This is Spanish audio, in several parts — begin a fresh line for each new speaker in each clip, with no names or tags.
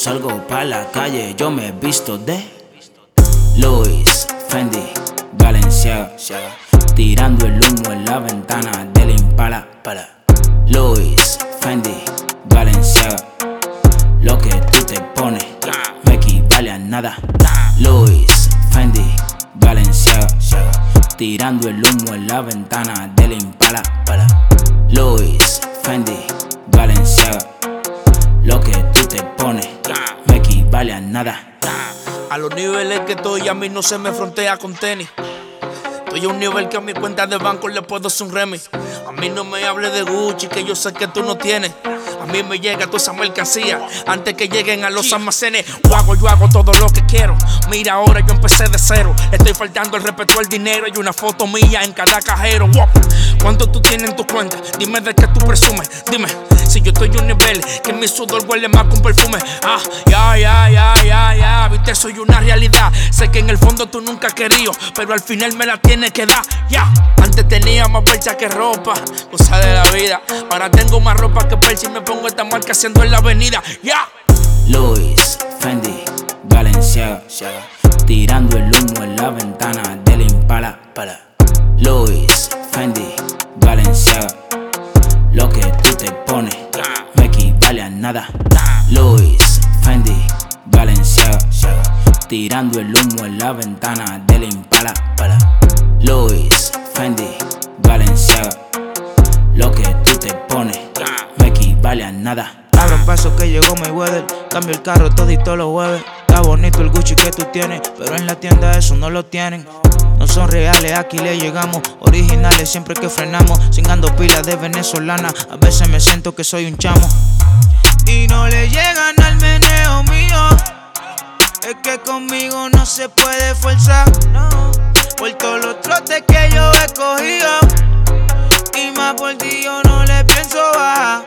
salgo pa' la calle, yo me visto de Louis, Fendi, Balenciaga, tirando el humo en la ventana del Impala. Louis, Fendi, Balenciaga, lo que tú te pones me equivale a nada. Louis, Fendi, Balenciaga, tirando el humo en la ventana del Impala. Louis, Fendi, Balenciaga, lo que tú te pones me equivale a nada.
A los niveles que estoy a mí no se me frontea con tenis. Estoy a un nivel que a mi cuenta de banco le puedo hacer un remix. A mí no me hable de Gucci que yo sé que tú no tienes. A mí me llega toda esa mercancía antes que lleguen a los almacenes. Yo hago todo lo que quiero. Mira, ahora yo empecé de cero. Estoy faltando el respeto al dinero y una foto mía en cada cajero. ¿Cuánto tú tienes en tu cuenta? Dime de qué tú presumes. Dime si yo estoy a un nivel que mi sudor huele más que un perfume. Ya, viste, soy una realidad. Sé que en el fondo tú nunca has querido, pero al final me la tienes que dar. Antes tenía más percha que ropa, cosa de la vida. Ahora tengo más ropa que percha y me pongo esta marca haciendo en la avenida.
Louis, Fendi, Balenciaga, tirando el humo en la ventana del Impala. Louis, Fendi, Balenciaga, lo que tú te pones me equivale a nada. Louis, Fendi, Balenciaga, tirando el humo en la ventana del Impala. Louis, Fendi, Balenciaga, lo que tú te pones me equivale a nada.
Abran paso que llegó Mayweather, cambio el carro todito los jueves. Está bonito el Gucci que tú tienes, pero en la tienda eso no lo tienen. No son reales, aquí le llegamos, originales siempre que frenamos. Cingando pilas de venezolana, a veces me siento que soy un chamo. Y no le llegan al meneo mío, es que conmigo no se puede forzar, no. Por todos los trotes que yo he cogido, y más por ti yo no le pienso bajar.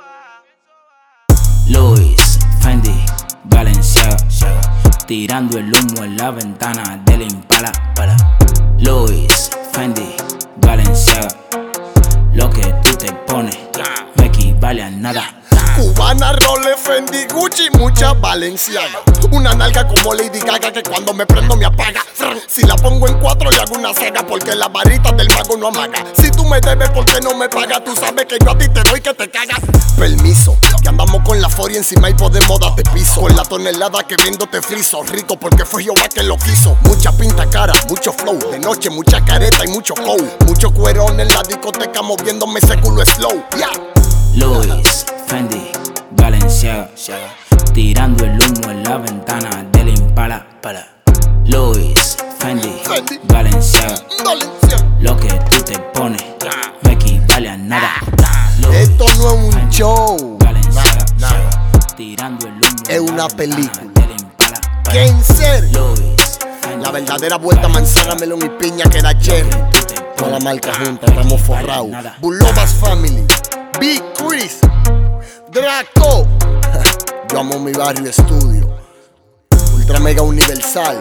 Louis, Fendi, Balenciaga, tirando el humo en la ventana del Impala. Louis, Fendi, Balenciaga, lo que tú te pones me equivale a nada.
Cubana, Rolex, Fendi, Gucci, mucha Balenciaga. Una nalga como Lady Gaga que cuando me prendo me apaga. Si la pongo en 4 le hago una saga porque las varitas del mago no amaga. Si tú me debes, ¿por qué no me pagas? Tú sabes que yo a ti te doy que te cagas. Permiso, que andamos con la Fori encima y podemos darte piso. Con la tonelada que vendo te friso. Rico porque fue Jehová que lo quiso. Mucha pinta cara, mucho flow. De noche mucha careta y mucho cow. Mucho cuerón en la discoteca moviéndome ese culo slow.
Louis, Fendi, Balenciaga, tirando el humo en la ventana del Impala. Louis, Fendi, Balenciaga, lo que tú te pones me equivale a nada.
Esto no es un show,
tirando el humo
es una película. Que en serio, la verdadera vuelta manzana, melón y piña que da cherry. Con la marca junta, estamos forrados. Bulobas Family, Big Chris, Draco. Yo amo mi barrio estudio. Ultra Mega Universal.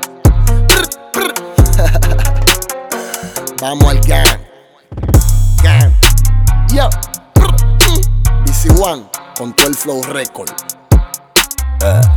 Vamos al gang. Yo. BC One con todo el flow record.